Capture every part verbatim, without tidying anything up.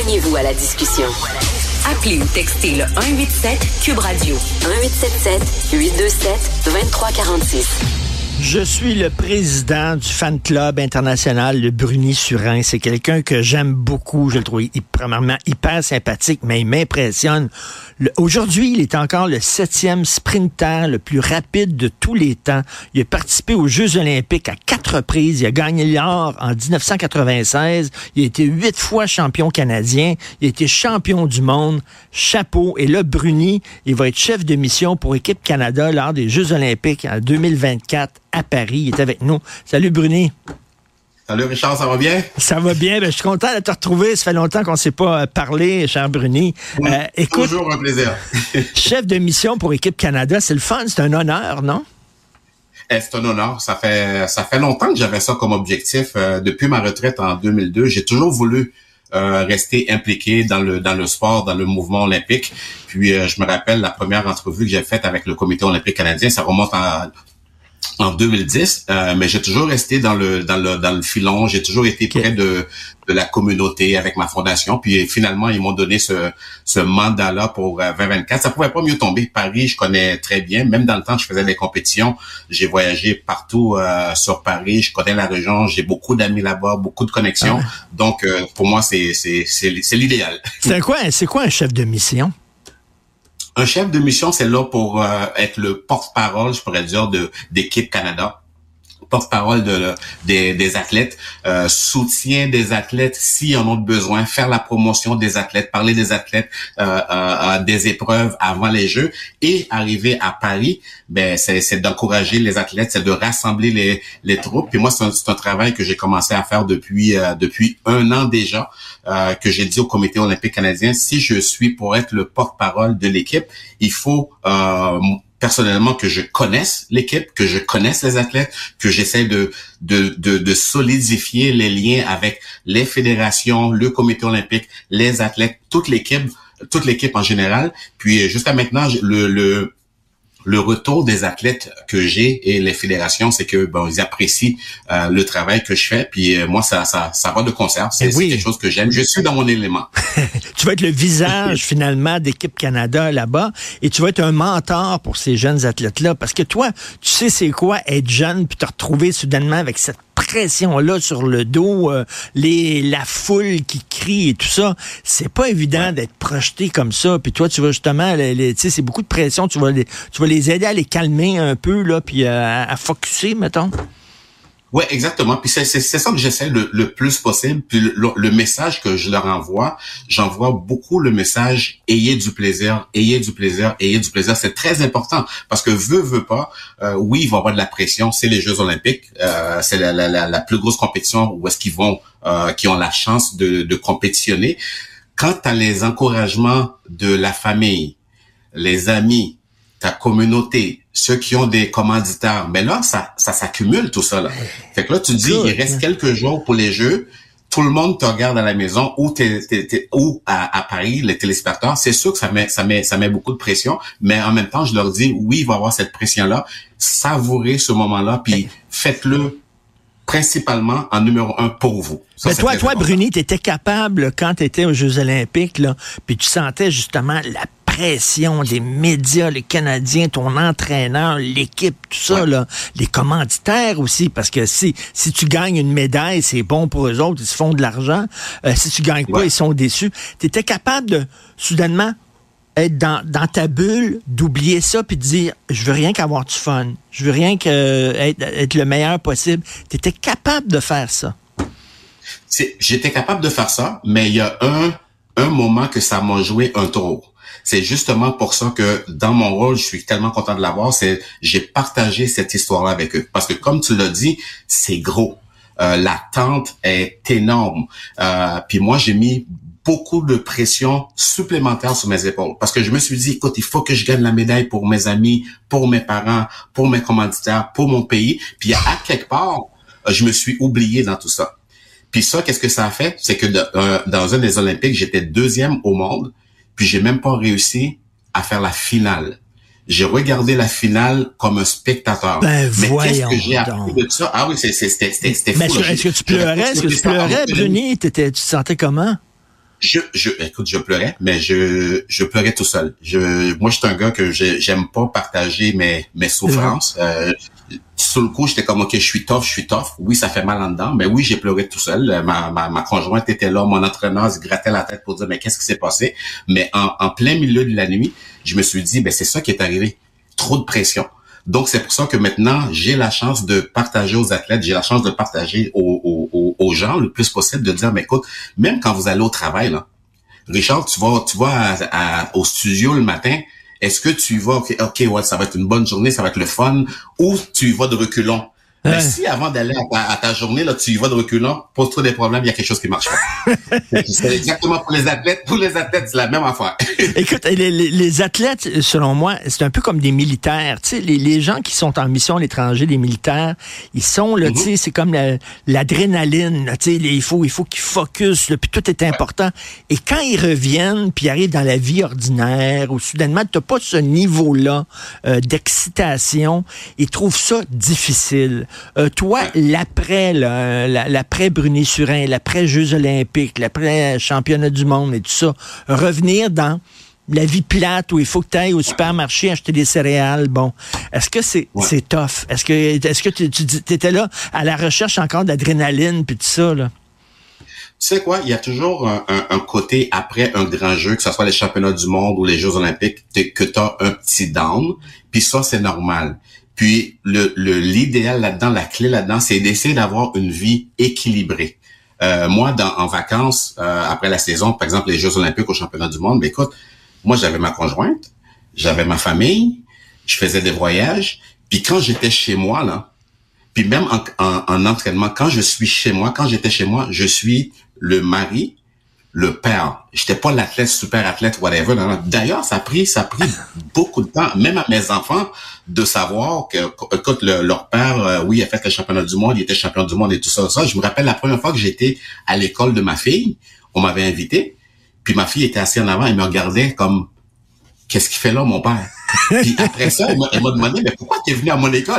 Joignez-vous à la discussion. Appelez ou textez le un huit sept Cube Radio. un huit sept sept huit deux sept deux trois quatre six. Je suis le président du fan club international de Bruni-Surin. C'est quelqu'un que j'aime beaucoup. Je le trouve premièrement hyper sympathique, mais il m'impressionne. Le, aujourd'hui, il est encore le septième sprinter le plus rapide de tous les temps. Il a participé aux Jeux olympiques à quatre reprises. Il a gagné l'or en dix-neuf cent quatre-vingt-seize. Il a été huit fois champion canadien. Il a été champion du monde. Chapeau. Et là, Bruni, il va être chef de mission pour Équipe Canada lors des Jeux olympiques en deux mille vingt-quatre. À Paris, il est avec nous. Salut Bruni. Salut Richard, ça va bien? Ça va bien, ben, je suis content de te retrouver. Ça fait longtemps qu'on ne s'est pas euh, parlé, cher Bruni. Oui, euh, écoute, toujours un plaisir. Chef de mission pour Équipe Canada, c'est le fun, c'est un honneur, non? Eh, c'est un honneur. Ça fait ça fait longtemps que j'avais ça comme objectif. Euh, depuis ma retraite en deux mille deux, j'ai toujours voulu euh, rester impliqué dans le dans le sport, dans le mouvement olympique. Puis euh, je me rappelle la première entrevue que j'ai faite avec le Comité olympique canadien, ça remonte à en deux mille dix, euh, mais j'ai toujours resté dans le dans le dans le filon, j'ai toujours été près de de la communauté avec ma fondation, puis finalement ils m'ont donné ce ce mandat-là pour euh, vingt vingt-quatre. Ça pouvait pas mieux tomber. Paris, je connais très bien, même dans le temps que je faisais des compétitions, j'ai voyagé partout euh, sur Paris, je connais la région, j'ai beaucoup d'amis là-bas, beaucoup de connexions. Ah. Donc euh, pour moi c'est c'est c'est c'est l'idéal. C'est quoi c'est quoi un chef de mission? Un chef de mission, c'est là pour euh, être le porte-parole, je pourrais dire, de d'Équipe Canada, porte-parole de, des, des athlètes, euh, soutien des athlètes s'ils en ont besoin, faire la promotion des athlètes, parler des athlètes, euh, euh, des épreuves avant les Jeux, et arriver à Paris, ben c'est, c'est d'encourager les athlètes, c'est de rassembler les, les troupes. Puis moi, c'est un, c'est un travail que j'ai commencé à faire depuis euh, depuis un an déjà, euh, que j'ai dit au Comité olympique canadien, si je suis pour être le porte-parole de l'équipe, il faut euh, personnellement que je connaisse l'équipe, que je connaisse les athlètes, que j'essaie de, de de de solidifier les liens avec les fédérations, le Comité olympique, les athlètes, toute l'équipe, toute l'équipe en général. Puis jusqu'à maintenant, le le le retour des athlètes que j'ai et les fédérations, c'est que bon, ils apprécient euh, le travail que je fais. Puis euh, moi, ça, ça, ça va de concert. C'est, oui. c'est quelque chose que j'aime. Je suis dans mon élément. Tu vas être le visage finalement d'Équipe Canada là-bas, et tu vas être un mentor pour ces jeunes athlètes-là, parce que toi, tu sais c'est quoi être jeune puis te retrouver soudainement avec cette pression-là sur le dos, euh, les la foule qui crie et tout ça. C'est pas évident d'être projeté comme ça. Puis toi, tu vas justement, les, les, tu sais, c'est beaucoup de pression. Tu vas les, tu vas les aider à les calmer un peu là, puis à, à focusser, mettons. Ouais, exactement. Puis c'est, c'est, c'est ça que j'essaie le, le plus possible. Puis le, le message que je leur envoie, j'envoie beaucoup le message « ayez du plaisir, ayez du plaisir, ayez du plaisir ». C'est très important parce que veut, veut pas, euh, oui, il va y avoir de la pression. C'est les Jeux olympiques. Euh, c'est la, la, la, la plus grosse compétition où est-ce qu'ils vont, euh, qui ont la chance de, de compétitionner. Quand tu as les encouragements de la famille, les amis, ta communauté, ceux qui ont des commanditaires, mais là, ça, ça s'accumule tout ça, là. Fait que là, tu dis, il reste quelques jours pour les Jeux, tout le monde te regarde à la maison ou t'es, t'es, t'es, ou à, à Paris, les téléspectateurs. C'est sûr que ça met, ça met, ça met beaucoup de pression, mais en même temps, je leur dis, oui, il va y avoir cette pression-là. Savourez ce moment-là, puis faites-le principalement en numéro un pour vous. Ça, mais toi, toi, Bruni, t'étais capable, quand t'étais aux Jeux olympiques, là, puis tu sentais justement la pression des médias, les Canadiens, ton entraîneur, l'équipe, tout ça, ouais. là, les commanditaires aussi, parce que si si tu gagnes une médaille, c'est bon pour eux autres, ils se font de l'argent. Euh, si tu gagnes pas, ouais. ils sont déçus. T'étais capable de, soudainement, être dans, dans ta bulle, d'oublier ça, puis de dire, je veux rien qu'avoir du fun. Je veux rien que euh, être, être le meilleur possible. T'étais capable de faire ça. C'est, j'étais capable de faire ça, mais il y a un, un moment que ça m'a joué un tour. C'est justement pour ça que dans mon rôle, je suis tellement content de l'avoir, c'est j'ai partagé cette histoire-là avec eux. Parce que comme tu l'as dit, c'est gros. Euh, l'attente est énorme. Euh, puis moi, j'ai mis beaucoup de pression supplémentaire sur mes épaules. Parce que je me suis dit, écoute, il faut que je gagne la médaille pour mes amis, pour mes parents, pour mes commanditaires, pour mon pays. Puis à quelque part, je me suis oublié dans tout ça. Puis ça, qu'est-ce que ça a fait? C'est que de, euh, dans un des Olympiques, j'étais deuxième au monde. Puis j'ai même pas réussi à faire la finale. J'ai regardé la finale comme un spectateur. Ben, mais voyons qu'est-ce que j'ai appris donc. de ça? Ah oui, c'est, c'est, c'était, c'était, c'était mais fou. Est-ce que tu pleurais? Est-ce que tu pleurais, Bruni? T'étais, tu te sentais comment? Je, je, écoute, je pleurais, mais je, je pleurais tout seul. Je, moi, je suis un gars que je, j'aime pas partager mes, mes souffrances. Euh, sur le coup, j'étais comme, ok, je suis tough, je suis tough. Oui, ça fait mal en dedans, mais oui, j'ai pleuré tout seul. Ma, ma, ma conjointe était là, mon entraîneur se grattait la tête pour dire, mais qu'est-ce qui s'est passé? Mais en, en plein milieu de la nuit, je me suis dit, ben, c'est ça qui est arrivé. Trop de pression. Donc, c'est pour ça que maintenant, j'ai la chance de partager aux athlètes, j'ai la chance de partager aux, aux, aux gens le plus possible, de dire, mais écoute, même quand vous allez au travail, là, Richard, tu vas, tu vas à, à, au studio le matin, est-ce que tu y vas, ok, ok, ouais, ça va être une bonne journée, ça va être le fun, ou tu y vas de reculons? Ouais. Mais si avant d'aller à ta, à ta journée, là, tu y vas de reculons, pose-toi des problèmes, il y a quelque chose qui marche pas. C'est exactement pour les athlètes. Pour les athlètes, c'est la même affaire. Écoute, les, les, les athlètes, selon moi, c'est un peu comme des militaires. Tu sais, les, les gens qui sont en mission à l'étranger, les militaires, ils sont là, mm-hmm. tu sais, c'est comme la, l'adrénaline. Tu sais, il faut, il faut qu'ils focus, là, puis tout est important. Et quand ils reviennent, puis ils arrivent dans la vie ordinaire, où soudainement, t'as pas ce niveau-là euh, d'excitation, ils trouvent ça difficile. Euh, toi, l'après, là, l'après Bruni-Surin, l'après Jeux olympiques, l'après championnat du monde et tout ça, revenir dans la vie plate où il faut que tu ailles au supermarché acheter des céréales, bon, est-ce que c'est, ouais. c'est tough? Est-ce que, est-ce que tu, tu étais là à la recherche encore d'adrénaline puis tout ça, là? Tu sais quoi, il y a toujours un, un, un côté après un grand jeu, que ce soit les championnats du monde ou les Jeux olympiques, que tu as un petit down, puis ça, c'est normal. Puis le, le l'idéal là-dedans, la clé là-dedans, c'est d'essayer d'avoir une vie équilibrée. Euh, moi, dans, en vacances, euh, après la saison, par exemple les Jeux olympiques au championnat du monde, ben écoute, moi j'avais ma conjointe, j'avais ma famille, je faisais des voyages, puis quand j'étais chez moi là, puis même en, en, en entraînement, quand je suis chez moi, quand j'étais chez moi, je suis le mari, le père. J'étais pas l'athlète, super athlète, whatever. Non, non. D'ailleurs, ça a pris, ça a pris beaucoup de temps, même à mes enfants, de savoir que, écoute, le, leur père, euh, oui, il a fait le championnat du monde, il était champion du monde et tout ça, ça. Je me rappelle la première fois que j'étais à l'école de ma fille, on m'avait invité, puis ma fille était assise en avant, elle me regardait comme, qu'est-ce qu'il fait là, mon père? Puis après ça, elle m'a, elle m'a demandé, mais pourquoi tu es venu à mon école?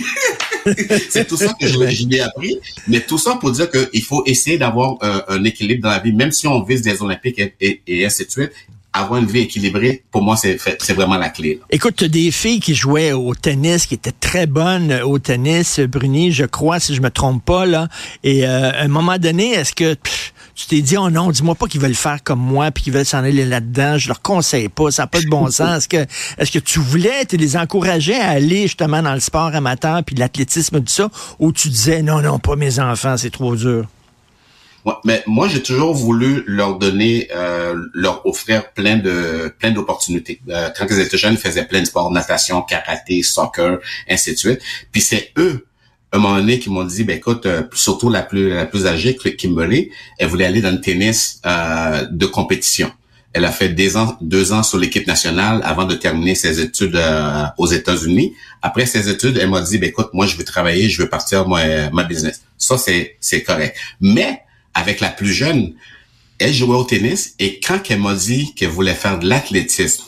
C'est tout ça que je, je l'ai appris, mais tout ça pour dire qu'il faut essayer d'avoir euh, un équilibre dans la vie, même si on vise des Olympiques et, et, et ainsi de suite. Avoir une vie équilibrée, pour moi, c'est, c'est vraiment la clé. Là. Écoute, tu as des filles qui jouaient au tennis, qui étaient très bonnes au tennis, Bruni, je crois, si je me trompe pas, là. Et euh, à un moment donné, est-ce que pff, tu t'es dit, oh non, dis-moi pas qu'ils veulent faire comme moi, puis qu'ils veulent s'en aller là-dedans, je leur conseille pas, ça n'a pas de bon sens. Est-ce que, est-ce que tu voulais, tu les encourageais à aller justement dans le sport amateur, puis l'athlétisme, tout ça, ou tu disais, non, non, pas mes enfants, c'est trop dur? Ouais, mais moi, j'ai toujours voulu leur donner, euh, leur offrir plein de plein d'opportunités. Euh, quand ils étaient jeunes, ils faisaient plein de sports, natation, karaté, soccer, ainsi de suite. Puis c'est eux, à un moment donné, qui m'ont dit, ben écoute, euh, surtout la plus la plus âgée, Kimberly, elle voulait aller dans le tennis euh, de compétition. Elle a fait deux ans, deux ans sur l'équipe nationale avant de terminer ses études euh, aux États-Unis. Après ses études, elle m'a dit, ben écoute, moi je veux travailler, je veux partir moi, ma business. Ça c'est c'est correct. Mais avec la plus jeune, elle jouait au tennis et quand elle m'a dit qu'elle voulait faire de l'athlétisme,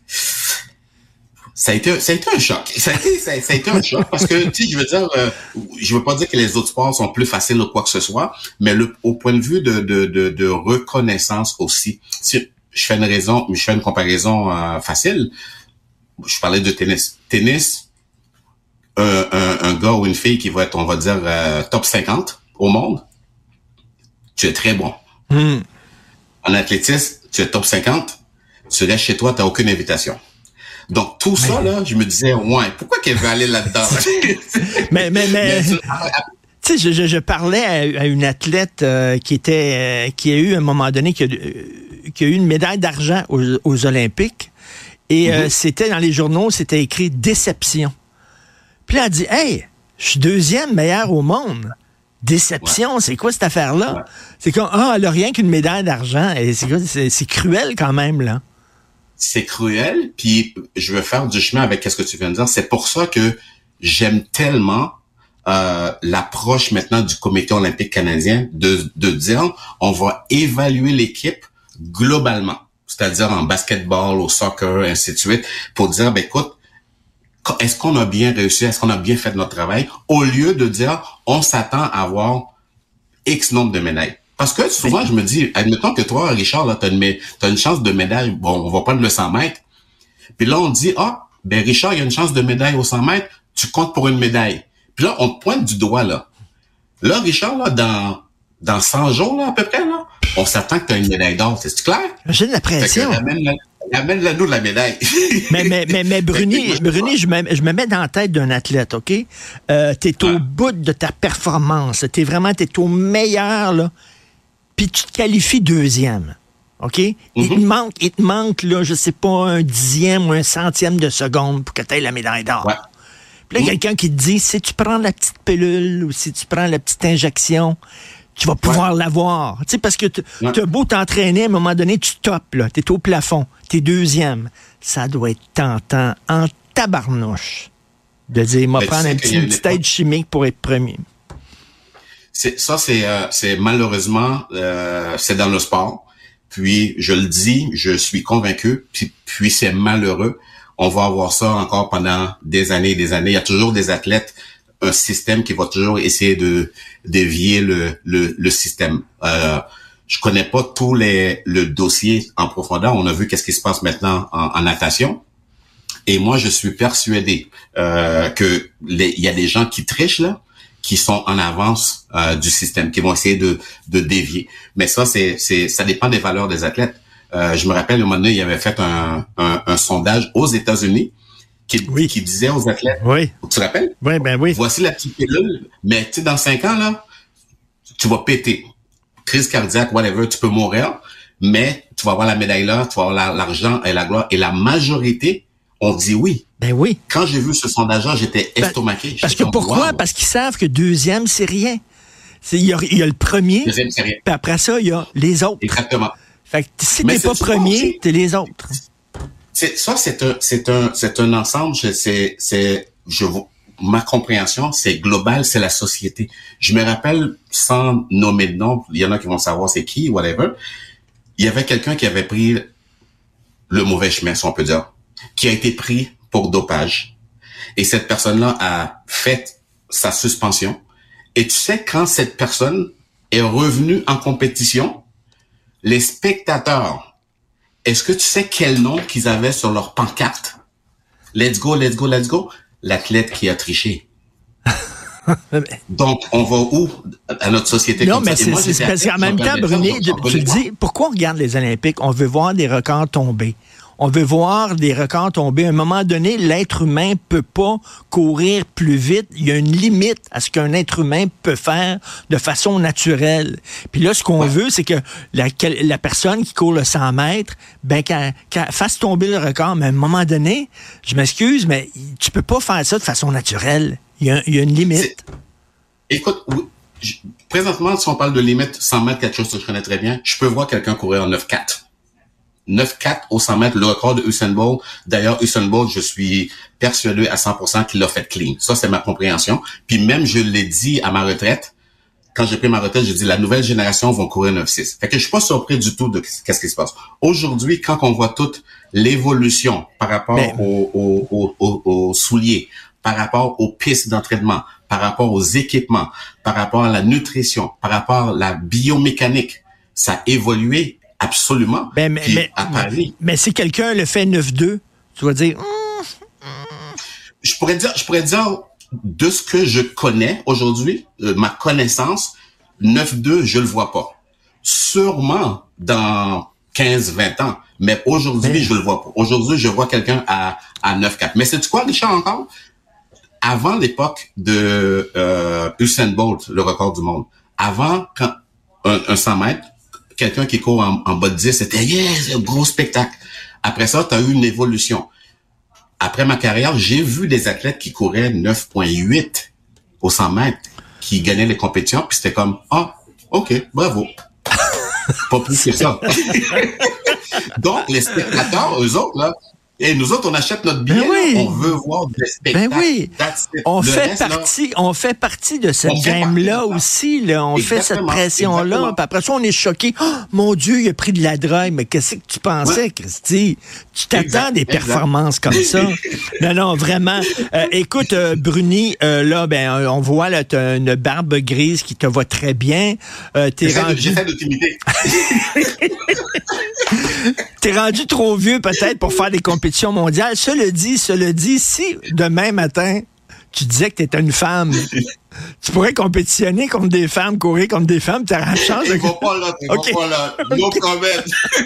ça a été, ça a été un choc. Ça a été, ça a, ça a été un choc parce que, tu sais, je veux dire, euh, je veux pas dire que les autres sports sont plus faciles ou quoi que ce soit, mais le, au point de vue de, de, de, de reconnaissance aussi. Si je fais une raison, je fais une comparaison euh, facile. Je parlais de tennis. Tennis, un, un, un gars ou une fille qui va être, on va dire, euh, top cinquante au monde, tu es très bon. Mm. En athlétisme, tu es top cinquante, tu restes chez toi, tu n'as aucune invitation. Donc, tout mais... ça, là, je me disais, ouais, pourquoi qu'elle veut aller là-dedans? mais, mais, mais, tu sais, je, je, je parlais à, à une athlète euh, qui était, euh, qui a eu, à un moment donné, qui a, euh, qui a eu une médaille d'argent aux, aux Olympiques, et mm-hmm. euh, c'était dans les journaux, c'était écrit « déception ». Puis là, elle a dit, « Hey, je suis deuxième meilleure au monde ». Déception, ouais. C'est quoi cette affaire-là? Ouais. C'est comme, ah, elle a rien qu'une médaille d'argent. Et c'est, c'est, c'est cruel quand même, là. C'est cruel, puis je veux faire du chemin avec ce que tu viens de dire. C'est pour ça que j'aime tellement euh, l'approche maintenant du Comité olympique canadien de, de dire, on va évaluer l'équipe globalement, c'est-à-dire en basketball, au soccer, ainsi de suite, pour dire, ben écoute, est-ce qu'on a bien réussi? Est-ce qu'on a bien fait notre travail? Au lieu de dire, on s'attend à avoir X nombre de médailles. Parce que souvent, je me dis, admettons que toi, Richard, là, t'as une, t'as une chance de médaille. Bon, on va prendre le cent mètres. Puis là, on dit, ah, ben Richard, il y a une chance de médaille au cent mètres. Tu comptes pour une médaille. Puis là, on te pointe du doigt, là. Là, Richard, là, dans, dans cent jours, là, à peu près, là, on s'attend que tu as une médaille d'or. C'est clair? J'ai de la pression. Amène-la nous la médaille. mais, mais, mais, mais Bruni, Bruni, je me, je me mets dans la tête d'un athlète, OK? Euh, t'es au ah. bout de ta performance. T'es vraiment, t'es au meilleur, là. Puis tu te qualifies deuxième. OK? Mm-hmm. Il te manque, il te manque, là, je sais pas, un dixième ou un centième de seconde pour que tu aies la médaille d'or. Ouais. Puis là, mm-hmm. quelqu'un qui te dit, si tu prends la petite pilule ou si tu prends la petite injection, tu vas pouvoir ouais. l'avoir. Tu sais, parce que tu ouais. as beau t'entraîner, à un moment donné, tu topes, là. T'es au plafond. T'es deuxième. Ça doit être tentant, en tabarnouche, de dire, moi, prendre un petit, une petite aide chimique pour être premier. C'est, ça, c'est, euh, c'est malheureusement, euh, c'est dans le sport. Puis, je le dis, je suis convaincu, puis, puis c'est malheureux. On va avoir ça encore pendant des années et des années. Il y a toujours des athlètes, un système qui va toujours essayer de dévier le, le, le système. Euh, je connais pas tous les le dossier en profondeur. On a vu qu'est-ce qui se passe maintenant en, en natation. Et moi, je suis persuadé euh, que les, il y a des gens qui trichent là, qui sont en avance euh, du système, qui vont essayer de, de dévier. Mais ça, c'est, c'est, ça dépend des valeurs des athlètes. Euh, je me rappelle, un moment donné, il avait fait un, un, un sondage aux États-Unis qui, oui. qui disait aux athlètes, oui. tu te rappelles? Oui, ben oui. Voici la petite pilule, mais tu sais, dans cinq ans, là, tu vas péter. Crise cardiaque, whatever, tu peux mourir, mais tu vas avoir la médaille là, tu vas avoir la, l'argent et la gloire. Et la majorité, on dit oui. Ben oui. Quand j'ai vu ce sondage-là, j'étais ben, estomaqué. Parce que pourquoi? Wow. Parce qu'ils savent que deuxième, c'est rien. Il y, y a le premier, deuxième, c'est rien. Puis après ça, il y a les autres. Exactement. Fait que si mais t'es pas premier, t'es les autres. C'est, ça, c'est un, c'est un, c'est un ensemble. C'est, c'est, je, ma compréhension, c'est global, c'est la société. Je me rappelle, sans nommer de nom, il y en a qui vont savoir c'est qui, whatever. Il y avait quelqu'un qui avait pris le mauvais chemin, si on peut dire, qui a été pris pour dopage. Et cette personne-là a fait sa suspension. Et tu sais, quand cette personne est revenue en compétition, les spectateurs, est-ce que tu sais quel nom qu'ils avaient sur leur pancarte? Let's go, let's go, let's go. L'athlète qui a triché. Donc, on va où à notre société? Non, comme mais ça? c'est, moi, c'est parce qu'en même temps, Bruni, tu le dis, pourquoi on regarde les Olympiques? On veut voir des records tomber. On veut voir des records tomber. À un moment donné, l'être humain peut pas courir plus vite. Il y a une limite à ce qu'un être humain peut faire de façon naturelle. Puis là, ce qu'on ouais. veut, c'est que la, la personne qui court le cent mètres, ben, qu'elle, qu'elle fasse tomber le record. Mais à un moment donné, je m'excuse, mais tu peux pas faire ça de façon naturelle. Il y a, il y a une limite. C'est... Écoute, je, présentement, si on parle de limite cent mètres, quelque chose que je connais très bien, je peux voir quelqu'un courir en neuf quatre. neuf quatre au cent mètres, le record de Usain Bolt. D'ailleurs, Usain Bolt, je suis persuadé à cent pour cent qu'il l'a fait clean. Ça, c'est ma compréhension. Puis même, je l'ai dit à ma retraite. Quand j'ai pris ma retraite, j'ai dit, la nouvelle génération va courir neuf six. Fait que je suis pas surpris du tout de qu'est-ce qui se passe. Aujourd'hui, quand on voit toute l'évolution par rapport Mais... aux, aux, aux, aux souliers, par rapport aux pistes d'entraînement, par rapport aux équipements, par rapport à la nutrition, par rapport à la biomécanique, ça a évolué absolument. Ben, mais, mais, à Paris. Mais, mais si quelqu'un le fait neuf deux, tu vas dire... Je pourrais dire, je pourrais dire, de ce que je connais aujourd'hui, euh, ma connaissance, neuf deux, je le vois pas. Sûrement dans quinze vingt ans, mais aujourd'hui, mais... je le vois pas. Aujourd'hui, je vois quelqu'un à, à neuf quatre. Mais c'est quoi, Richard, encore? Avant l'époque de euh, Usain Bolt, le record du monde, avant, quand un, un cent mètres, quelqu'un qui court en, en bas de dix, c'était yes, un gros spectacle. Après ça, tu as eu une évolution. Après ma carrière, j'ai vu des athlètes qui couraient neuf huit au cent mètres, qui gagnaient les compétitions, puis c'était comme, ah, oh, OK, bravo. Pas plus que ça. Donc, les spectateurs, eux autres, là, Et nous autres, on achète notre billet, ben oui. là, on veut voir des spectacles. Ben oui. On fait reste, partie, là, on fait partie de cette game-là aussi, là. On exactement, fait cette pression-là. Exactement. Puis après ça, on est choqué. Oh, mon Dieu, il a pris de la drogue. Mais qu'est-ce que tu pensais, ouais. Christy? Tu t'attends exact, des performances exact. Comme ça? Non, non, vraiment. Euh, écoute, euh, Bruni, euh, là, ben, on voit, là, t'as une barbe grise qui te va très bien. Euh, t'es j'essaie, rendu... de, j'essaie de t'imiter. T'es rendu trop vieux, peut-être, pour faire des compétitions mondiales. Cela dit, cela dit, si demain matin, tu disais que t'étais une femme, tu pourrais compétitionner contre des femmes, courir contre des femmes, t'auras la chance de... Tu vas pas là, tu okay. vas pas là. No comment.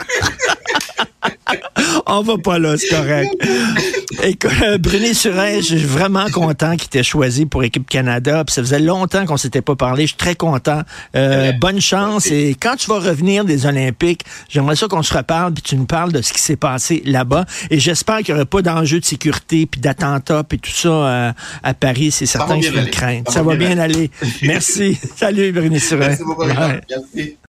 On va pas là, c'est correct. Écoute, euh, Bruni Surin, je suis vraiment content qu'il t'ait choisi pour Équipe Canada. Puis ça faisait longtemps qu'on s'était pas parlé. Je suis très content. Euh, bonne chance. Et quand tu vas revenir des Olympiques, j'aimerais ça qu'on se reparle puis tu nous parles de ce qui s'est passé là-bas. Et j'espère qu'il n'y aura pas d'enjeux de sécurité puis d'attentats puis tout ça euh, à Paris. C'est certain que je vais le craindre. Ça, ça va bien aller. aller. Merci. Salut, Bruni Surin. Merci beaucoup. Ouais. Merci.